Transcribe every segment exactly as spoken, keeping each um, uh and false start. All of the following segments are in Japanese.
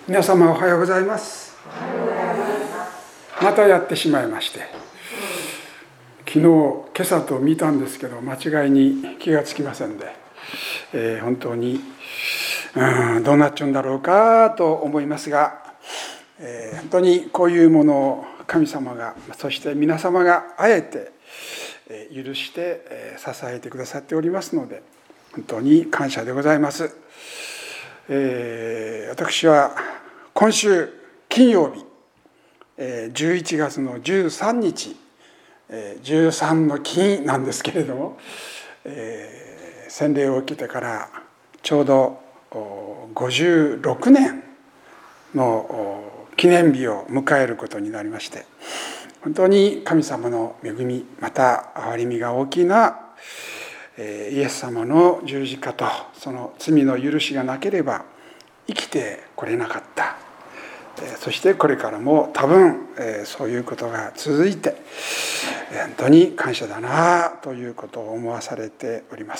皆様おはようございます。またやってしまいまして、昨日今朝と見たんですけど間違いに気がつきませんで、えー、本当にうんどうなっちゃうんだろうかと思いますが、えー、本当にこういうものを神様が、そして皆様があえて許して支えてくださっておりますので、本当に感謝でございます。えー、私は今週金曜日、じゅういちがつのじゅうさんにち、じゅうさんの金なんですけれども、えー、洗礼を受けてからちょうどごじゅうろくねんの記念日を迎えることになりまして、本当に神様の恵み、また憐れみが大きなイエス様の十字架とその罪の許しがなければ生きてこれなかった。そしてこれからも多分そういうことが続いて、本当に感謝だなということを思わされております。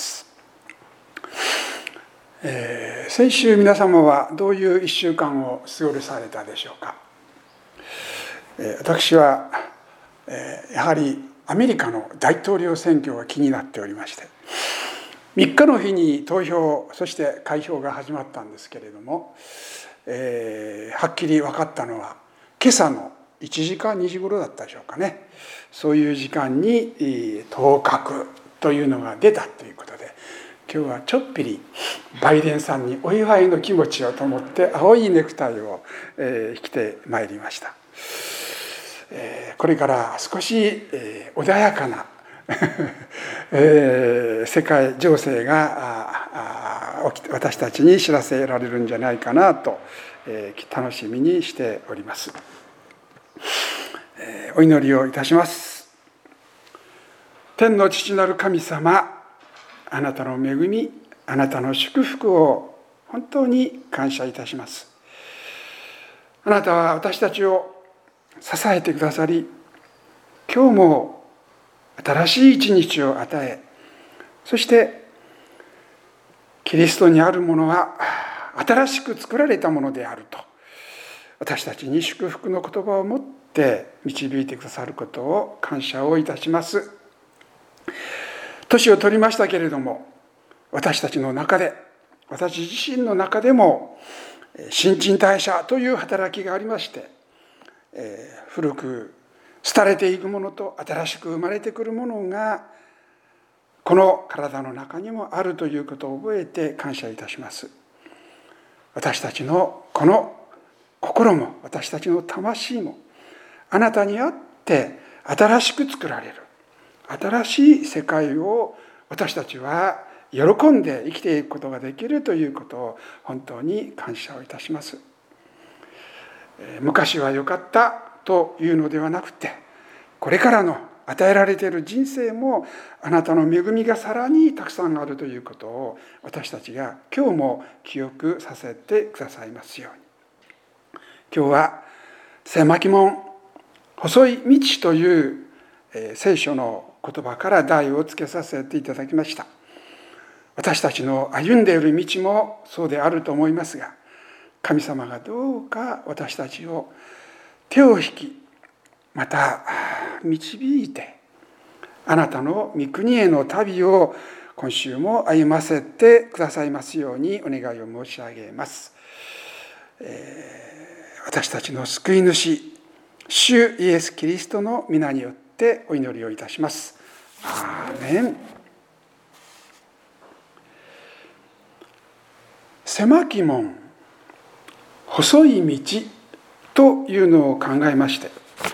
えー、先週皆様はどういう一週間を過ごされたでしょうか。えー、私は、えー、やはりアメリカの大統領選挙が気になっておりまして、みっかの日に投票、そして開票が始まったんですけれども、えー、はっきり分かったのは今朝のいちじかにじ頃だったでしょうかね。そういう時間に当確というのが出たということで、今日はちょっぴりバイデンさんにお祝いの気持ちをと思って青いネクタイを、えー、着てまいりました。えー、これから少し、えー、穏やかなえー、世界情勢が私たちに知らせられるんじゃないかなと、えー、楽しみにしております。えー、お祈りをいたします。天の父なる神様、あなたの恵み、あなたの祝福を本当に感謝いたします。あなたは私たちを支えてくださり、今日も新しい一日を与え、そしてキリストにあるものは新しく作られたものであると、私たちに祝福の言葉を持って導いてくださることを感謝をいたします。年を取りましたけれども、私たちの中で、私自身の中でも新陳代謝という働きがありまして、えー、古く廃れていくものと新しく生まれてくるものがこの体の中にもあるということを覚えて感謝いたします。私たちのこの心も私たちの魂もあなたにあって新しく作られる新しい世界を私たちは喜んで生きていくことができるということを本当に感謝をいたします。昔は良かったというのではなくて、これからの与えられている人生もあなたの恵みがさらにたくさんあるということを私たちが今日も記憶させてくださいますように。今日は狭き門、細い道という聖書の言葉から題をつけさせていただきました。私たちの歩んでいる道もそうであると思いますが、神様がどうか私たちを手を引き、また導いて、あなたの御国への旅を今週も歩ませてくださいますようにお願いを申し上げます。えー、私たちの救い主、主イエス・キリストの皆によってお祈りをいたします。アーメン。狭き門、細い道というのを考えまして、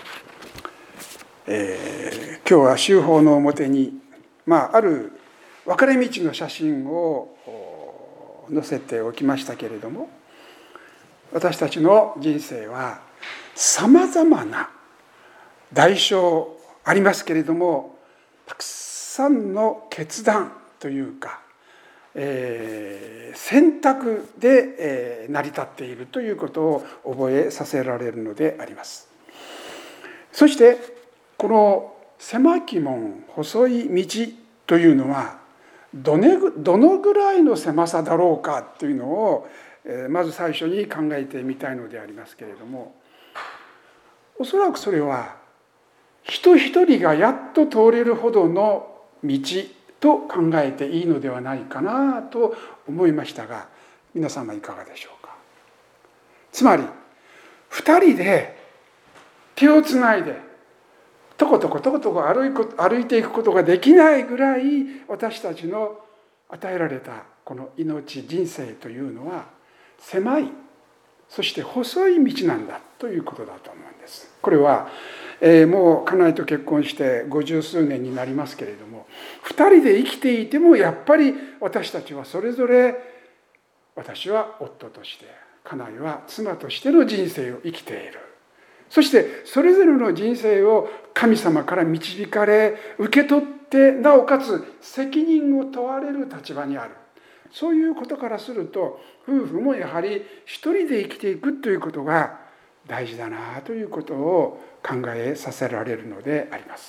えー、今日は修法の表に、まあ、ある分かれ道の写真を載せておきましたけれども、私たちの人生はさまざまな代償ありますけれども、たくさんの決断というか、えー、選択で、えー、成り立っているということを覚えさせられるのであります。そしてこの狭き門、細い道というのはどのぐらいの狭さだろうかというのをまず最初に考えてみたいのでありますけれども、おそらくそれは人一人がやっと通れるほどの道と考えていいのではないかなと思いましたが、皆様いかがでしょうか。つまり二人で手をつないでとことことことこ歩いこ歩いていくことができないぐらい、私たちの与えられたこの命、人生というのは狭い、そして細い道なんだということだと思うんです。これは、えー、もう家内と結婚して五十数年になりますけれども、二人で生きていてもやっぱり私たちはそれぞれ、私は夫として、家内は妻としての人生を生きている。そしてそれぞれの人生を神様から導かれ、受け取って、なおかつ責任を問われる立場にある。そういうことからすると、夫婦もやはり一人で生きていくということが大事だなということを考えさせられるのであります。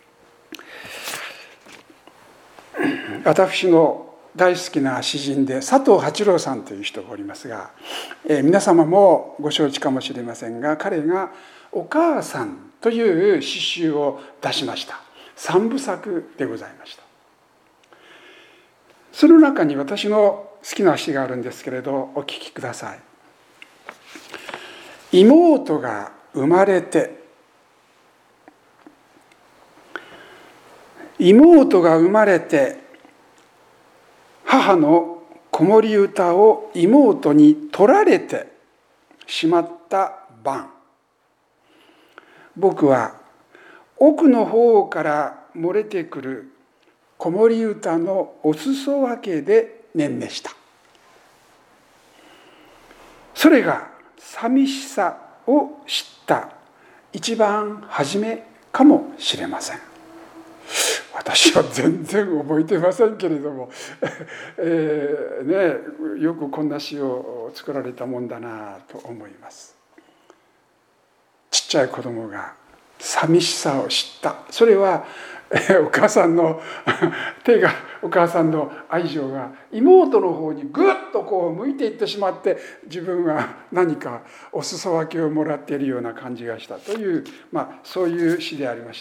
私の大好きな詩人で佐藤八郎さんという人がおりますが、えー、皆様もご承知かもしれませんが、彼が「お母さん」という詩集を出しました。三部作でございました。その中に私の好きな詩があるんですけれど、お聞きください。妹が生まれて、妹が生まれて、母の子守歌を妹に取られてしまった晩、僕は奥の方から漏れてくる子守歌のお裾分けで念召した。それが寂しさを知った一番初めかもしれません。私は全然覚えてませんけれども、えーね、よくこんな詩を作られたもんだなと思います。ちっちゃい子供が寂しさを知った。それはお母さんの手が、お母さんの愛情が妹の方にぐっとこう向いていってしまって、自分は何かお裾分けをもらっているような感じがしたという、まあそういう詩でありまして、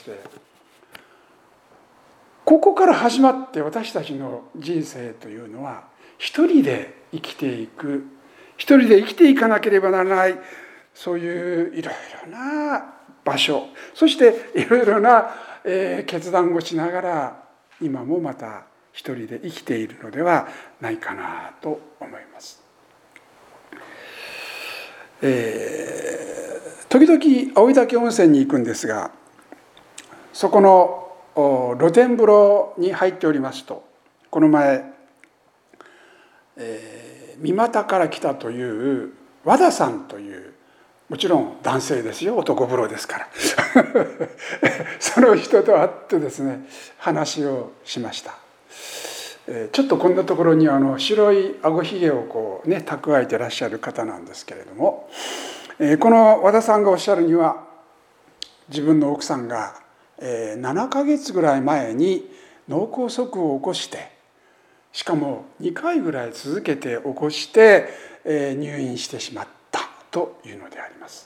ここから始まって私たちの人生というのは、一人で生きていく、一人で生きていかなければならない、そういういろいろな場所、そしていろいろな決断をしながら、今もまた一人で生きているのではないかなと思います。えー、時々青岳温泉に行くんですが、そこの露天風呂に入っておりますと、この前、えー、三股から来たという和田さんという、もちろん男性ですよ、男風呂ですからその人と会ってですね、話をしました。えー、ちょっとこんなところにあの白いあごひげをこうね蓄えてらっしゃる方なんですけれども、えー、この和田さんがおっしゃるには、自分の奥さんがななかげつぐらい前に脳梗塞を起こして、しかもにかいぐらい続けて起こして入院してしまったというのであります。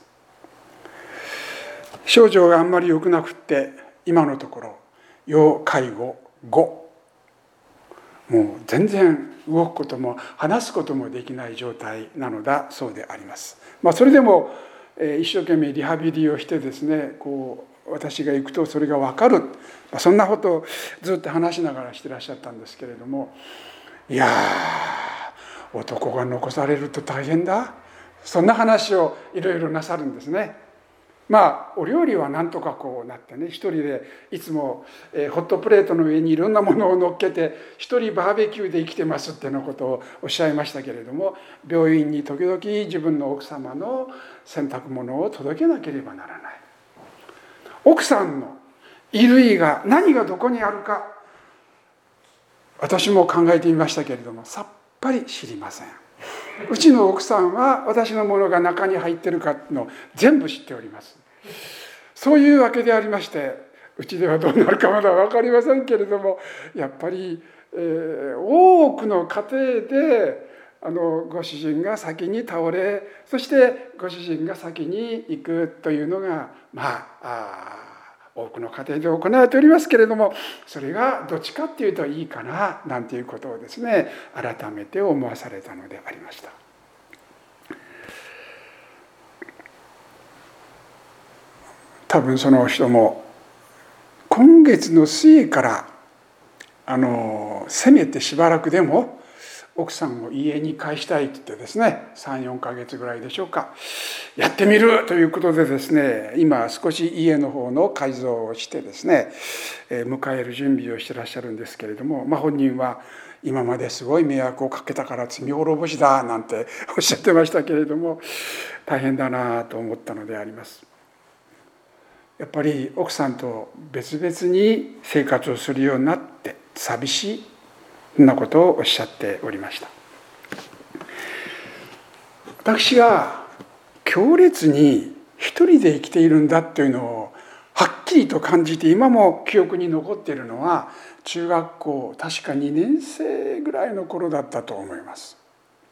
症状があんまり良くなくって、今のところ要介護ご、もう全然動くことも話すこともできない状態なのだそうであります。まあ、それでも一生懸命リハビリをしてですね、こう私が行くとそれが分かる、そんなことをずっと話しながらしてらっしゃったんですけれども、いやー、男が残されると大変だ、そんな話をいろいろなさるんですね。まあお料理はなんとかこうなってね、一人でいつもホットプレートの上にいろんなものを乗っけて、一人バーベキューで生きてますっていうようなことをおっしゃいましたけれども、病院に時々自分の奥様の洗濯物を届けなければならない。奥さんの衣類が何がどこにあるか、私も考えてみましたけれども、さっぱり知りません。うちの奥さんは私のものが中に入ってるかの全部知っております。そういうわけでありまして、うちではどうなるかまだ分かりませんけれども、やっぱり、えー、多くの家庭であのご主人が先に倒れ、そしてご主人が先に行くというのがまああ多くの家庭で行われておりますけれども、それがどっちかっていうといいかななんていうことをですね、改めて思わされたのでありました。多分その人も今月の末からあのせめてしばらくでも奥さんを家に帰したいと言ってですね、さん、よんかげつぐらいでしょうか、やってみるということでですね、今少し家の方の改造をしてですね、迎える準備をしてらっしゃるんですけれども、まあ、本人は今まですごい迷惑をかけたから罪滅ぼしだなんておっしゃってましたけれども、大変だなと思ったのであります。やっぱり奥さんと別々に生活をするようになって寂しい、そんなことをおっしゃっておりました。私が強烈に一人で生きているんだというのをはっきりと感じて、今も記憶に残っているのは中学校確かにねん生ぐらいの頃だったと思います。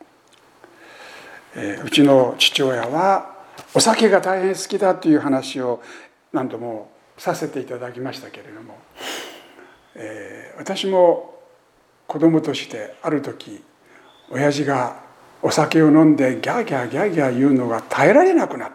えー、うちの父親はお酒が大変好きだという話を何度もさせていただきましたけれども、えー、私も子供としてある時、親父がお酒を飲んでギャーギャーギャーギャー言うのが耐えられなくなって、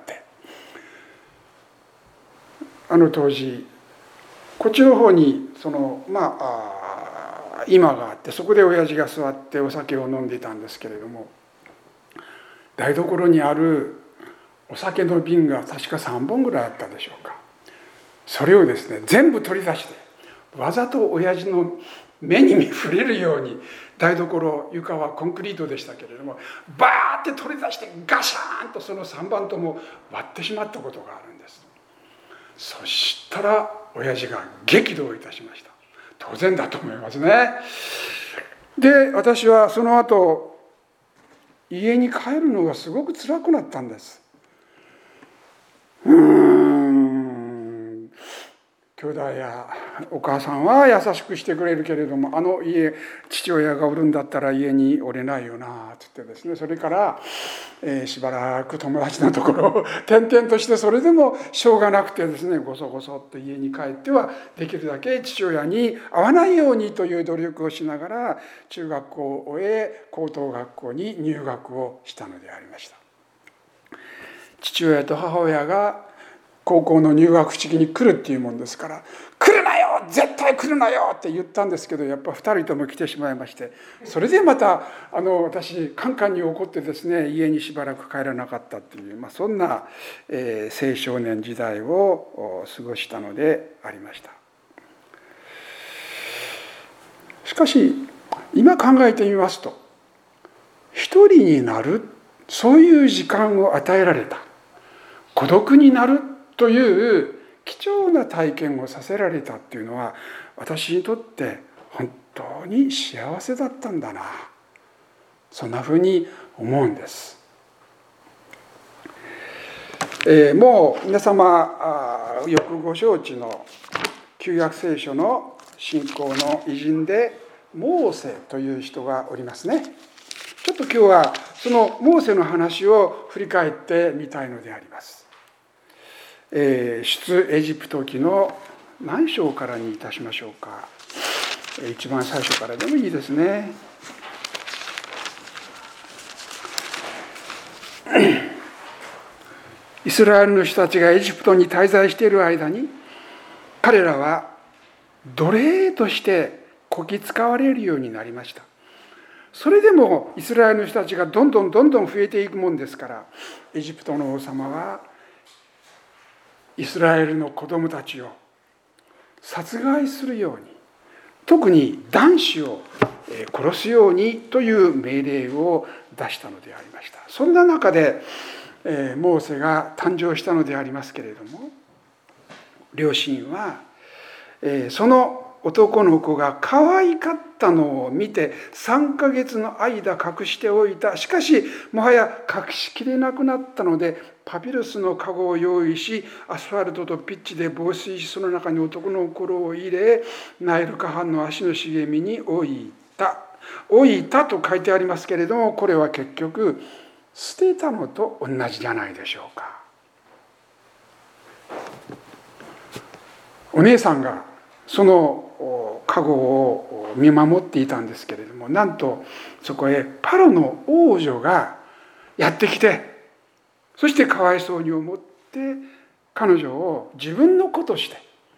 あの当時こっちの方にそのまあ居間があって、そこで親父が座ってお酒を飲んでいたんですけれども、台所にあるお酒の瓶が確かさんぼんぐらいあったでしょうか。それをですね全部取り出して、わざと親父の目に触れるように、台所床はコンクリートでしたけれども、バーって取り出してガシャーンとそのさんばんとも割ってしまったことがあるんです。そしたら親父が激怒いたしました。当然だと思いますね。で、私はその後家に帰るのがすごく辛くなったんです。うーん兄弟やお母さんは優しくしてくれるけれども、あの家父親がおるんだったら家におれないよなって言ってですね、それから、えー、しばらく友達のところを転々として、それでもしょうがなくてですね、ごそごそっと家に帰ってはできるだけ父親に会わないようにという努力をしながら中学校を終え、高等学校に入学をしたのでありました。父親と母親が高校の入学式に来るっていうもんですから、来るなよ絶対来るなよって言ったんですけど、やっぱふたりとも来てしまいまして、それでまたあの私カンカンに怒ってですね、家にしばらく帰らなかったっていう、まあ、そんな、えー、青少年時代を過ごしたのでありました。しかし今考えてみますと、一人になる、そういう時間を与えられた、孤独になるという貴重な体験をさせられたっていうのは、私にとって本当に幸せだったんだな、そんなふうに思うんです。えー、もう皆様よくご承知の旧約聖書の信仰の偉人でモーセという人がおりますね。ちょっと今日はそのモーセの話を振り返ってみたいのであります。えー、出エジプト記の何章からにいたしましょうか。一番最初からでもいいですね。イスラエルの人たちがエジプトに滞在している間に、彼らは奴隷としてこき使われるようになりました。それでもイスラエルの人たちがどんどんどんどん増えていくもんですから、エジプトの王様はイスラエルの子供たちを殺害するように、特に男子を殺すようにという命令を出したのでありました。そんな中でモーセが誕生したのでありますけれども、両親はその男の子が可愛かったのを見てさんかげつの間隠しておいた。しかしもはや隠しきれなくなったので、パピルスの籠を用意し、アスファルトとピッチで防水し、その中に男の心を入れ、ナイル河畔の足の茂みに置いた。 老いたと書いてありますけれども、これは結局捨てたのと同じじゃないでしょうか。お姉さんがその加護を見守っていたんですけれども、なんとそこへパロの王女がやってきて、そしてかわいそうに思って彼女を自分の子として、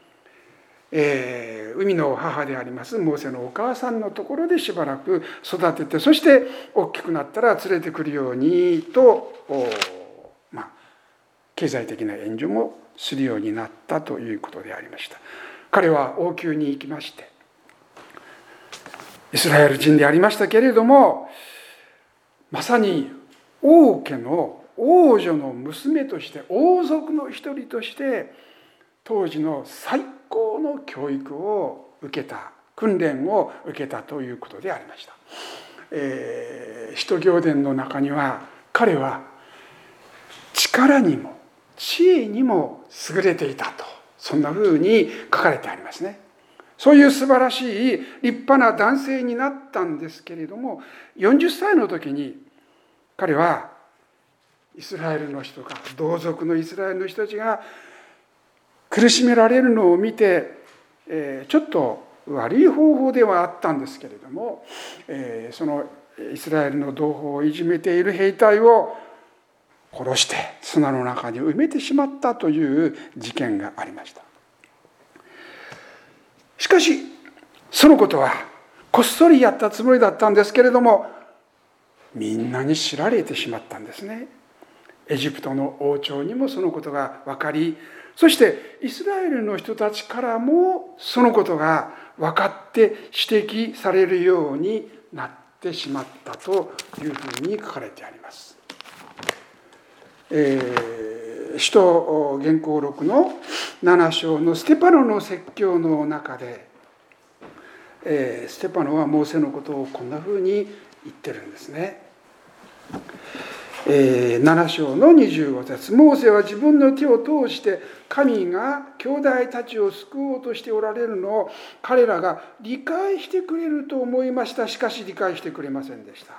えー、海の母でありますモーセのお母さんのところでしばらく育てて、そして大きくなったら連れてくるようにと、まあ、経済的な援助もするようになったということでありました。彼は王宮に行きまして、イスラエル人でありましたけれども、まさに王家の王女の娘として、王族の一人として当時の最高の教育を受けた、訓練を受けたということでありました。えー、使徒行伝の中には、彼は力にも知恵にも優れていたと、そんなふうに書かれてありますね。そういう素晴らしい立派な男性になったんですけれども、よんじゅっさいの時に彼はイスラエルの人が、同族のイスラエルの人たちが苦しめられるのを見て、えー、ちょっと悪い方法ではあったんですけれども、えー、そのイスラエルの同胞をいじめている兵隊を殺して砂の中に埋めてしまったという事件がありました。しかしそのことはこっそりやったつもりだったんですけれども、みんなに知られてしまったんですね。エジプトの王朝にもそのことが分かり、そしてイスラエルの人たちからもそのことが分かって指摘されるようになってしまったというふうに書かれてあります。えー、使徒元寇録のなな章のステパノの説教の中で、えー、ステパノはモーセのことをこんなふうに言ってるんですね。えー、なな章のにじゅうご節、モーセは自分の手を通して神が兄弟たちを救おうとしておられるのを彼らが理解してくれると思いました。しかし理解してくれませんでした。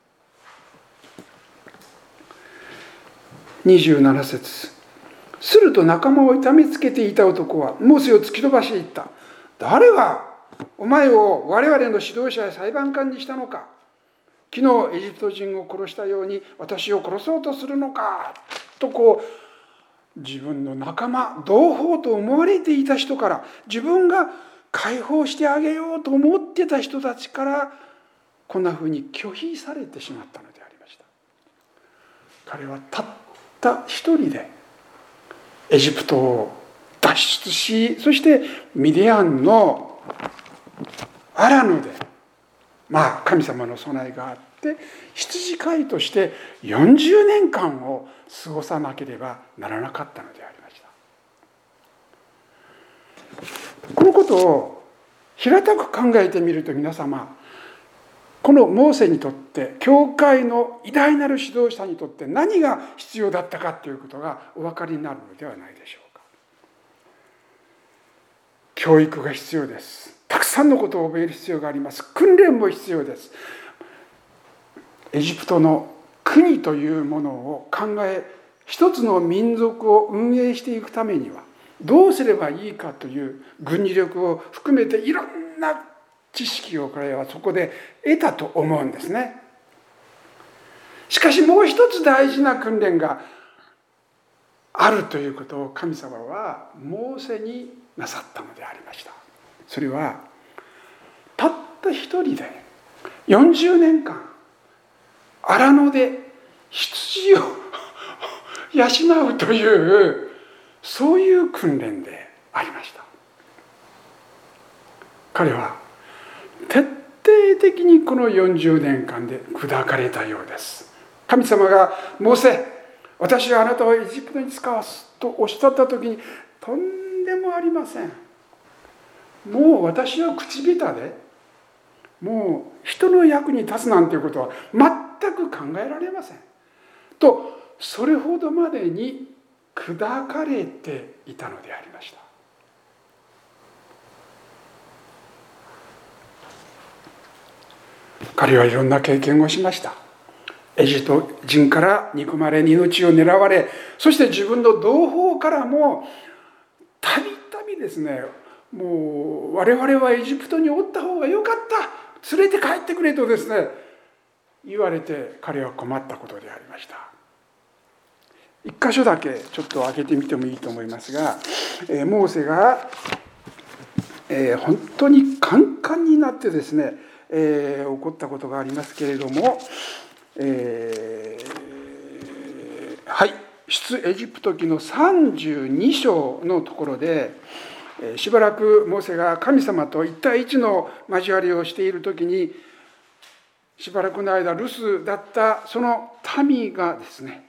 にじゅうなな節、すると仲間を痛めつけていた男はモーセを突き飛ばしていった。誰がお前を我々の指導者や裁判官にしたのか。昨日エジプト人を殺したように私を殺そうとするのか。とこう自分の仲間、同胞と思われていた人から、自分が解放してあげようと思ってた人たちからこんなふうに拒否されてしまったのでありました。彼はたった一人でエジプトを脱出し、そしてミディアンのアラノで、まあ神様の備えがあって羊飼いとしてよんじゅうねんかんを過ごさなければならなかったのでありました。このことを平たく考えてみると、皆様、このモーセにとって、教会の偉大なる指導者にとって何が必要だったかということがお分かりになるのではないでしょうか。教育が必要です。たくさんのことを覚える必要があります。訓練も必要です。エジプトの国というものを考え、一つの民族を運営していくためにはどうすればいいかという軍事力を含めていろんな知識を彼はそこで得たと思うんですね。しかしもう一つ大事な訓練があるということを神様はモーセになさったのでありました。それはたった一人でよんじゅうねんかん荒野で羊を養うというそういう訓練でありました。彼は徹底的にこのよんじゅうねんかんで砕かれたようです。神様がモーセ、私はあなたをエジプトに使わすとおっしゃった時に、とんでもありません。もう私は口下手で、もう人の役に立つなんていうことは全く考えられません。と、それほどまでに砕かれていたのでありました。 彼はいろんな経験をしました。エジプト人から憎まれ、命を狙われ、そして自分の同胞からもたびたびですね、もう我々はエジプトにおった方がよかった、連れて帰ってくれとですね言われて、彼は困ったことでありました。一箇所だけちょっと開けてみてもいいと思いますが、えー、モーセが、えー、本当にカンカンになってですね、えー、起こったことがありますけれども、えー、はい出エジプト記のさんじゅうに章のところで、しばらくモーセが神様と一対一の交わりをしている時に、しばらくの間留守だったその民がですね、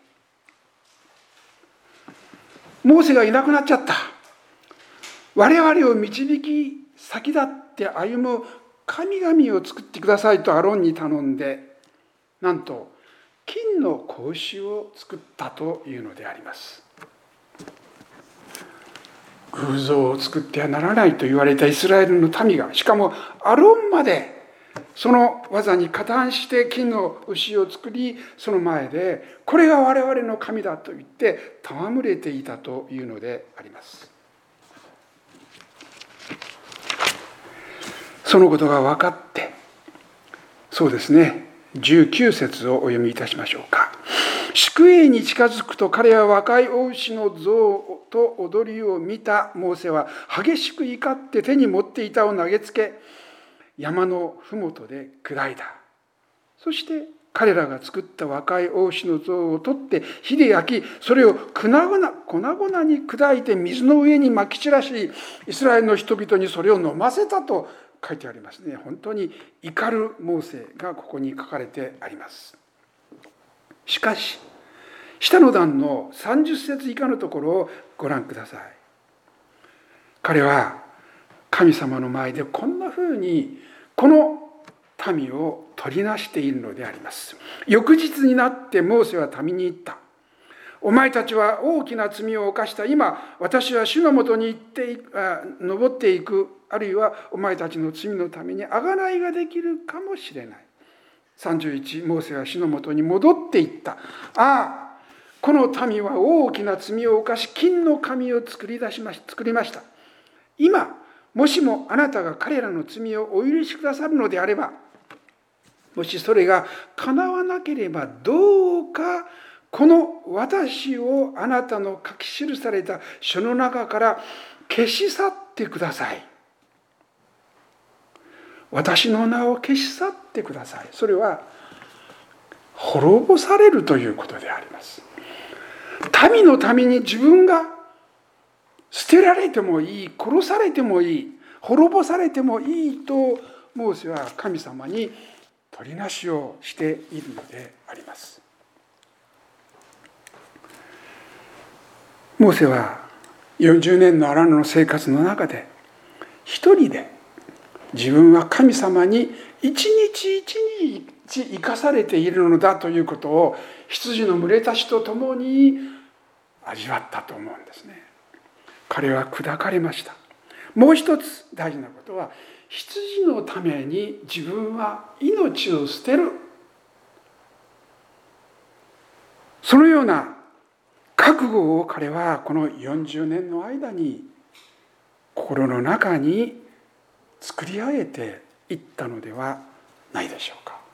モーセがいなくなっちゃった、我々を導き先立って歩む神々を作ってくださいとアロンに頼んで、なんと金の格子を作ったというのであります。偶像を作ってはならないと言われたイスラエルの民が、しかもアロンまでその技に加担して金の牛を作り、その前でこれが我々の神だと言って戯れていたというのであります。そのことが分かって、そうですね、じゅうきゅう節をお読みいたしましょうか。宿営に近づくと、彼は若い雄牛の像と踊りを見た。モーセは激しく怒って手に持っていたを投げつけ、山のふもとで砕いた。そして彼らが作った若い雄牛の像を取って火で焼き、それを粉々粉々に砕いて水の上にまき散らし、イスラエルの人々にそれを飲ませたと書いてありますね。本当に怒るモーセがここに書かれてあります。しかし下の段のさんじゅっ節以下のところをご覧ください。彼は神様の前でこんなふうにこの民を取りなしているのであります。翌日になってモーセは民に言った。お前たちは大きな罪を犯した。今私は主のもとに行って登っていく。あるいはお前たちの罪のために贖いができるかもしれない。さんじゅういち、モーセは主のもとに戻っていった。ああ、この民は大きな罪を犯し、金の神を作り出しまし作りました。今もしもあなたが彼らの罪をお許しくださるのであれば、もしそれが叶わなければ、どうかこの私をあなたの書き記された書の中から消し去ってください。私の名を消し去ってください。それは滅ぼされるということであります。民のために自分が捨てられてもいい、殺されてもいい、滅ぼされてもいいとモーセは神様に取りなしをしているのであります。モーセはよんじゅうねんのアラノの生活の中で一人で自分は神様に一日一日生かされているのだということを羊の群れたちと共に味わったと思うんですね。彼は砕かれました。もう一つ大事なことは、羊のために自分は命を捨てる、そのような覚悟を彼はこのよんじゅうねんの間に心の中に作り上げていったのではないでしょうか。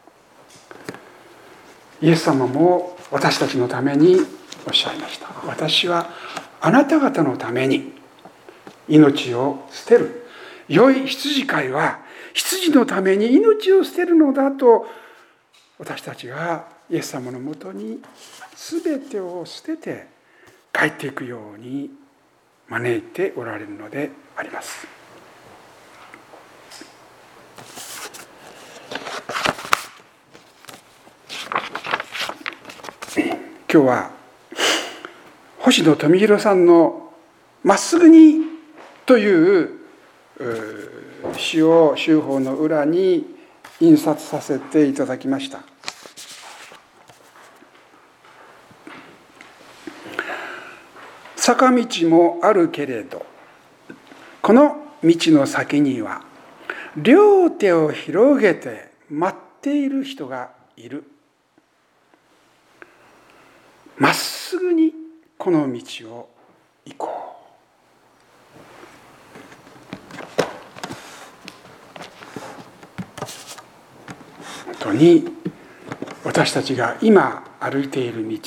イエス様も私たちのためにおっしゃいました。私はあなた方のために命を捨てる。良い羊飼いは羊のために命を捨てるのだと、私たちがイエス様のもとに全てを捨てて帰っていくように招いておられるのであります。今日は星野富弘さんのまっすぐにという詩を修法の裏に印刷させていただきました。坂道もあるけれど、この道の先には両手を広げて全ている人がいる。まっすぐにこの道を行こう。本当に私たちが今歩いている道、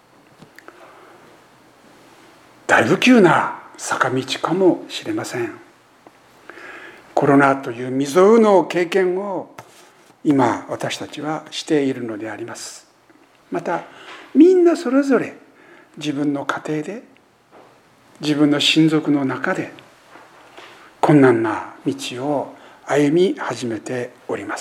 だいぶ急な坂道かもしれません。コロナという未曾有の経験を今私たちはしているのであります。またみんなそれぞれ自分の家庭で、自分の親族の中で困難な道を歩み始めております。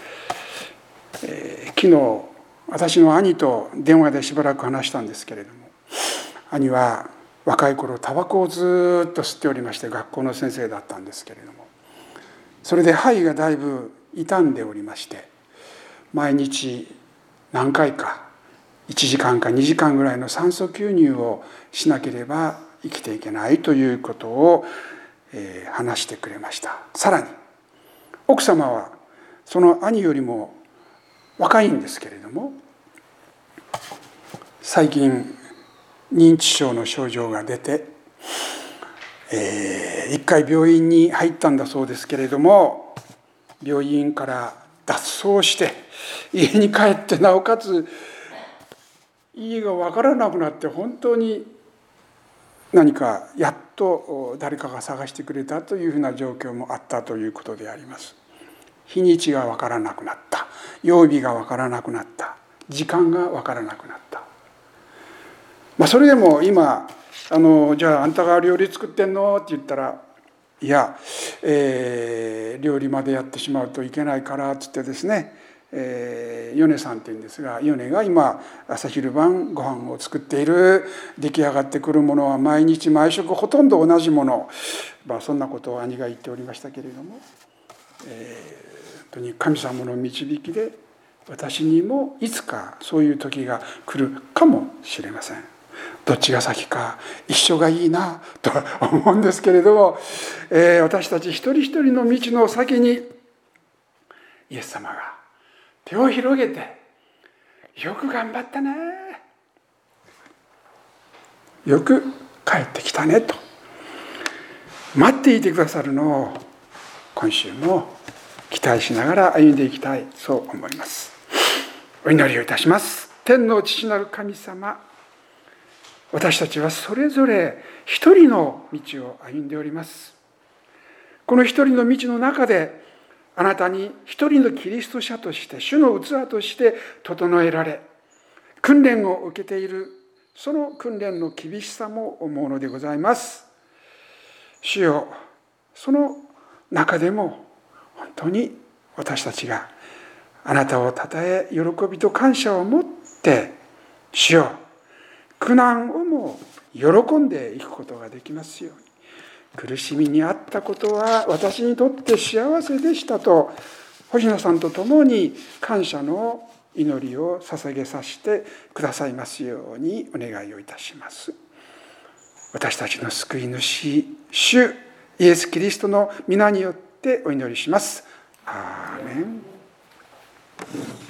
えー、昨日私の兄と電話でしばらく話したんですけれども、兄は若い頃タバコをずっと吸っておりまして、学校の先生だったんですけれども、それで肺がだいぶ傷んでおりまして、毎日何回かいちじかんかにじかんぐらいの酸素吸入をしなければ生きていけないということを、えー、話してくれました。さらに奥様はその兄よりも若いんですけれども、最近認知症の症状が出て、えー、一回病院に入ったんだそうですけれども、病院から脱走して家に帰って、なおかつ家が分からなくなって、本当に何かやっと誰かが探してくれたというふうな状況もあったということであります。日にちが分からなくなった、曜日が分からなくなった、時間が分からなくなった。まあ、それでも今あのじゃああんたが料理作ってんのって言ったら、いや、えー、料理までやってしまうといけないからっつってですね、えー、米さんっていうんですが、米が今朝昼晩ご飯を作っている。出来上がってくるものは毎日毎食ほとんど同じもの、まあ、そんなことを兄が言っておりましたけれども、えー、本当に神様の導きで私にもいつかそういう時が来るかもしれません。どっちが先か一緒がいいなと思うんですけれども、えー、私たち一人一人の道の先にイエス様が手を広げて、よく頑張ったね、よく帰ってきたねと待っていてくださるのを今週も期待しながら歩んでいきたい、そう思います。お祈りをいたします。天の父なる神様、私たちはそれぞれ一人の道を歩んでおります。この一人の道の中で、あなたに一人のキリスト者として、主の器として整えられ、訓練を受けている。その訓練の厳しさも思うのでございます。主よ、その中でも本当に私たちがあなたをたたえ、喜びと感謝を持って、主よ、苦難をも喜んでいくことができますように。苦しみにあったことは私にとって幸せでしたと、星野さんと共に感謝の祈りを捧げさせてくださいますようにお願いをいたします。私たちの救い主、主イエス・キリストの皆によってお祈りします。アーメン。